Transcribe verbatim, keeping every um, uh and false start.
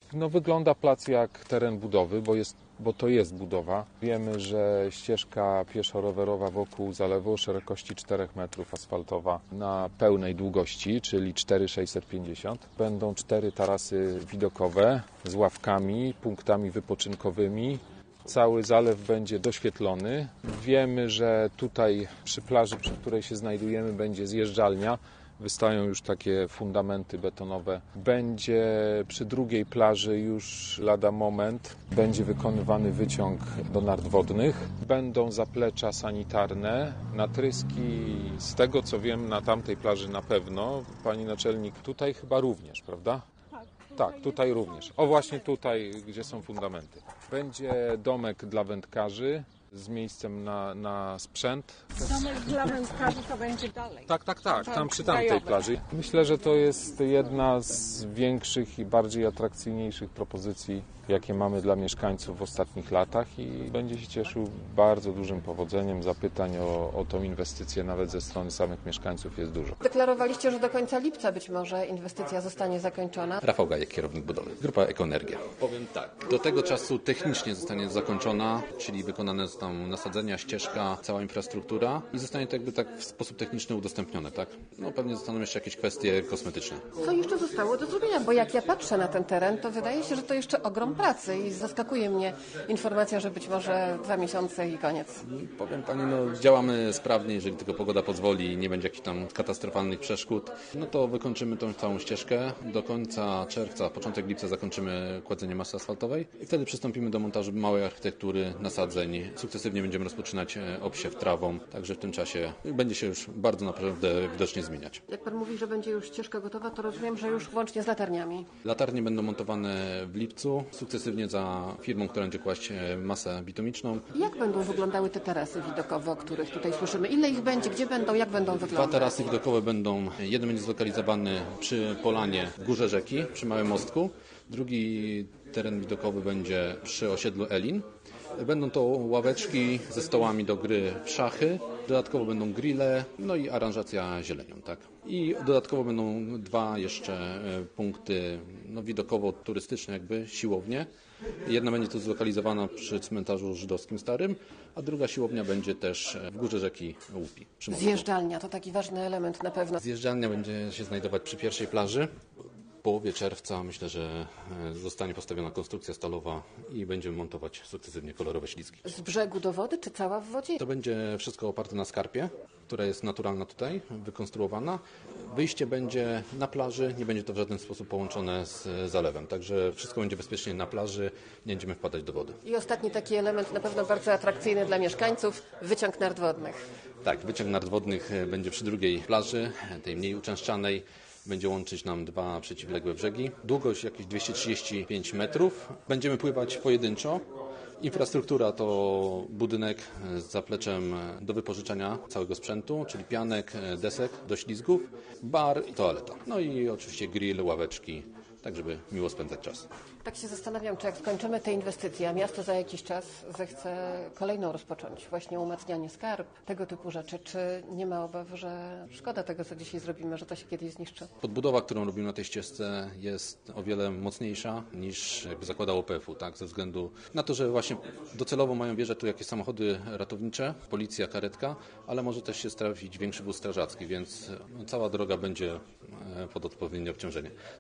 No, wygląda plac jak teren budowy, bo, jest, bo to jest budowa. Wiemy, że ścieżka pieszo-rowerowa wokół zalewu o szerokości czterech metrów asfaltowa na pełnej długości, czyli cztery tysiące sześćset pięćdziesiąt. Będą cztery tarasy widokowe z ławkami, punktami wypoczynkowymi. Cały zalew będzie doświetlony. Wiemy, że tutaj przy plaży, przy której się znajdujemy, będzie zjeżdżalnia. Wystają już takie fundamenty betonowe. Będzie przy drugiej plaży już lada moment. Będzie wykonywany wyciąg do nart wodnych. Będą zaplecza sanitarne, natryski. Z tego co wiem, na tamtej plaży na pewno. Pani naczelnik, tutaj chyba również, prawda? Tak, tutaj również. O, właśnie tutaj, gdzie są fundamenty. Będzie domek dla wędkarzy z miejscem na, na sprzęt. Domek dla wędkarzy to będzie dalej. Tak, tak, tak, tam przy tamtej plaży. Myślę, że to jest jedna z większych i bardziej atrakcyjniejszych propozycji, jakie mamy dla mieszkańców w ostatnich latach i będzie się cieszył bardzo dużym powodzeniem. Zapytań o, o tą inwestycję nawet ze strony samych mieszkańców jest dużo. Deklarowaliście, że do końca lipca być może inwestycja zostanie zakończona. Rafał Gajek, kierownik budowy. Grupa Ekoenergia. Powiem tak, do tego czasu technicznie zostanie zakończona, czyli wykonane zostaną nasadzenia, ścieżka, cała infrastruktura i zostanie to jakby tak w sposób techniczny udostępnione, tak? No pewnie zostaną jeszcze jakieś kwestie kosmetyczne. Co jeszcze zostało do zrobienia? Bo jak ja patrzę na ten teren, to wydaje się, że to jeszcze ogrom pracy i zaskakuje mnie informacja, że być może dwa miesiące i koniec. Powiem Pani, no działamy sprawnie, jeżeli tylko pogoda pozwoli i nie będzie jakichś tam katastrofalnych przeszkód, no to wykończymy tą całą ścieżkę. Do końca czerwca, początek lipca zakończymy kładzenie masy asfaltowej i wtedy przystąpimy do montażu małej architektury, nasadzeń. Sukcesywnie będziemy rozpoczynać obsiew trawą, także w tym czasie będzie się już bardzo naprawdę widocznie zmieniać. Jak Pan mówi, że będzie już ścieżka gotowa, to rozumiem, że już włącznie z latarniami. Latarnie będą montowane w lipcu, sukcesywnie za firmą, która będzie kłaść masę bitumiczną. Jak będą wyglądały te tarasy widokowe, o których tutaj słyszymy? Ile ich będzie? Gdzie będą? Jak będą wyglądać? Dwa tarasy widokowe będą, jeden będzie zlokalizowany przy polanie w górze rzeki, przy Małym Mostku. Drugi teren widokowy będzie przy osiedlu Elin. Będą to ławeczki ze stołami do gry w szachy, dodatkowo będą grille, no i aranżacja zielenią, tak. I dodatkowo będą dwa jeszcze punkty no, widokowo-turystyczne, jakby siłownie. Jedna będzie tu zlokalizowana przy cmentarzu żydowskim starym, a druga siłownia będzie też w górze rzeki Łupi. Zjeżdżalnia to taki ważny element na pewno. Zjeżdżalnia będzie się znajdować przy pierwszej plaży. W połowie czerwca myślę, że zostanie postawiona konstrukcja stalowa i będziemy montować sukcesywnie kolorowe ślizgi. Z brzegu do wody czy cała w wodzie? To będzie wszystko oparte na skarpie, która jest naturalna tutaj, wykonstruowana. Wyjście będzie na plaży, nie będzie to w żaden sposób połączone z zalewem, także wszystko będzie bezpiecznie na plaży, nie będziemy wpadać do wody. I ostatni taki element na pewno bardzo atrakcyjny dla mieszkańców, wyciąg nart wodnych. Tak, wyciąg nart wodnych będzie przy drugiej plaży, tej mniej uczęszczanej. Będzie łączyć nam dwa przeciwległe brzegi. Długość jakieś dwieście trzydzieści pięć metrów. Będziemy pływać pojedynczo. Infrastruktura to budynek z zapleczem do wypożyczenia całego sprzętu, czyli pianek, desek do ślizgów, bar i toaleta. No i oczywiście grill, ławeczki, tak żeby miło spędzać czas. Tak się zastanawiam, czy jak skończymy tę inwestycję, a miasto za jakiś czas zechce kolejną rozpocząć, właśnie umacnianie skarb, tego typu rzeczy, czy nie ma obaw, że szkoda tego, co dzisiaj zrobimy, że to się kiedyś zniszczy? Podbudowa, którą robimy na tej ścieżce, jest o wiele mocniejsza niż jakby zakładało P F U, tak, ze względu na to, że właśnie docelowo mają wjeżdżać tu jakieś samochody ratownicze, policja, karetka, ale może też się trafić większy wóz strażacki, więc no, cała droga będzie pod odpowiednie obciążenie.